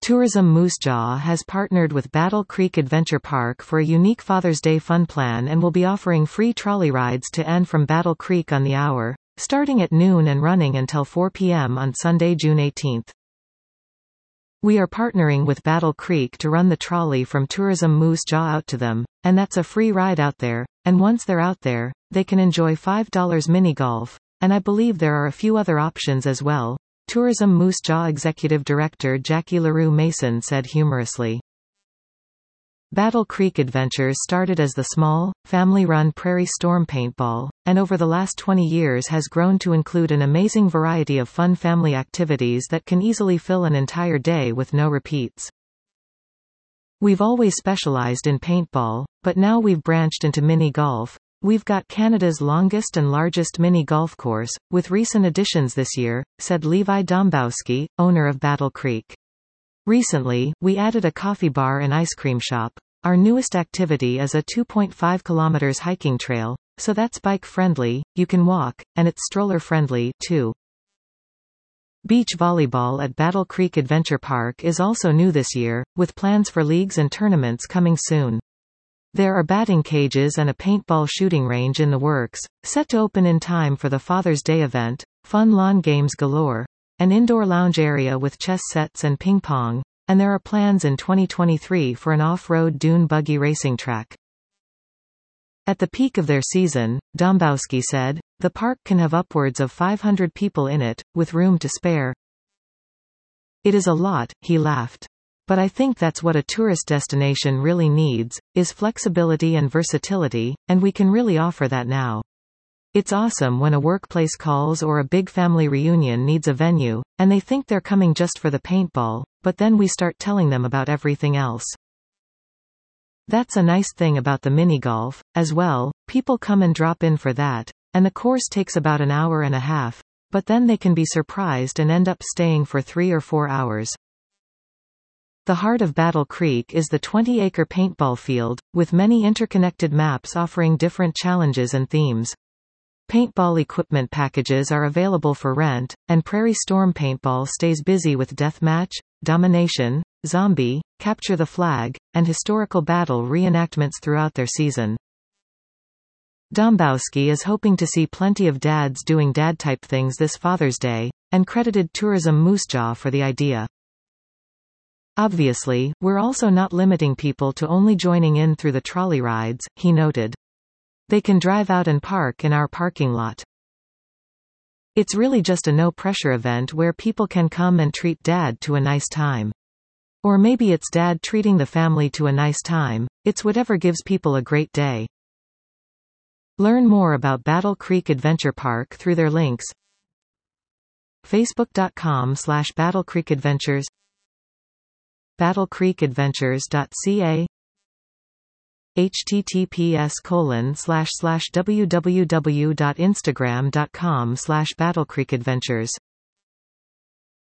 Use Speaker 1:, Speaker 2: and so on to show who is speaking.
Speaker 1: Tourism Moose Jaw has partnered with Battle Creek Adventure Park for a unique Father's Day fun plan and will be offering free trolley rides to and from Battle Creek on the hour, starting at noon and running until 4 p.m. on Sunday, June 18. We are partnering with Battle Creek to run the trolley from Tourism Moose Jaw out to them, and that's a free ride out there, and once they're out there, they can enjoy $5 mini golf, and I believe there are a few other options as well. Tourism Moose Jaw Executive Director Jackie LaRue Mason said humorously. Battle Creek Adventures started as the small, family-run Prairie Storm paintball, and over the last 20 years has grown to include an amazing variety of fun family activities that can easily fill an entire day with no repeats. We've always specialized in paintball, but now we've branched into mini golf. We've got Canada's longest and largest mini golf course, with recent additions this year, said Levi Dombowski, owner of Battle Creek. Recently, we added a coffee bar and ice cream shop. Our newest activity is a 2.5 kilometers hiking trail, so that's bike-friendly, you can walk, and it's stroller-friendly, too. Beach volleyball at Battle Creek Adventure Park is also new this year, with plans for leagues and tournaments coming soon. There are batting cages and a paintball shooting range in the works, set to open in time for the Father's Day event, fun lawn games galore, an indoor lounge area with chess sets and ping pong, and there are plans in 2023 for an off-road dune buggy racing track. At the peak of their season, Dombowski said, the park can have upwards of 500 people in it, with room to spare. It is a lot, he laughed. But I think that's what a tourist destination really needs, is flexibility and versatility, and we can really offer that now. It's awesome when a workplace calls or a big family reunion needs a venue, and they think they're coming just for the paintball, but then we start telling them about everything else. That's a nice thing about the mini golf, as well, people come and drop in for that, and the course takes about an hour and a half, but then they can be surprised and end up staying for 3 or 4 hours. The heart of Battle Creek is the 20-acre paintball field, with many interconnected maps offering different challenges and themes. Paintball equipment packages are available for rent, and Prairie Storm Paintball stays busy with deathmatch, domination, zombie, capture the flag, and historical battle reenactments throughout their season. Dombowski is hoping to see plenty of dads doing dad-type things this Father's Day, and credited Tourism Moose Jaw for the idea. Obviously, we're also not limiting people to only joining in through the trolley rides, he noted. They can drive out and park in our parking lot. It's really just a no-pressure event where people can come and treat Dad to a nice time. Or maybe it's Dad treating the family to a nice time, it's whatever gives people a great day. Learn more about Battle Creek Adventure Park through their links: facebook.com/battlecreekadventures, battlecreekadventures.ca, https://www.instagram.com/battlecreekadventures